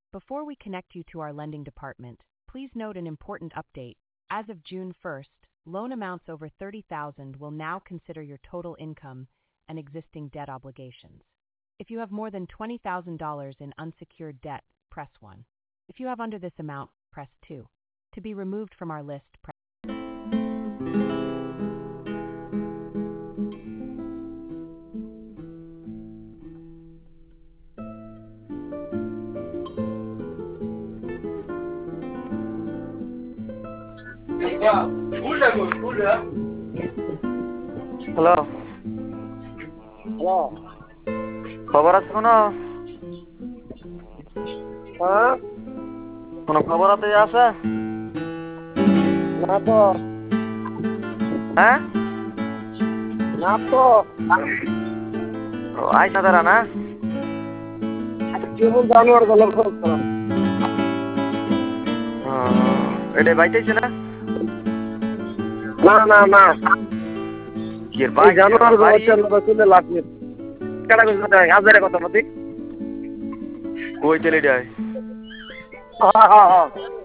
Before we connect you to our lending department, please note an important update. As of June 1st, loan amounts over $30,000 will now consider your total income and existing debt obligations. If you have more than $20,000 in unsecured debt, press 1. If you have under this amount, press 2. To be removed from our list, press hello, hello. খবর আছে কোনো? হ্যাঁ, কোনো খবর আছে? না তো, হ্যাঁ, না তো। আইসা তারা না কেমন জানোয়ার গলা করতো এটা বাইতেছে না? না না না, কি ভাই জানোয়ার গলা চলে লাগবে। কেডা কইছ হাজারে কথা মতি? কই চলে যায়? হ্যাঁ হ্যাঁ হ্যাঁ।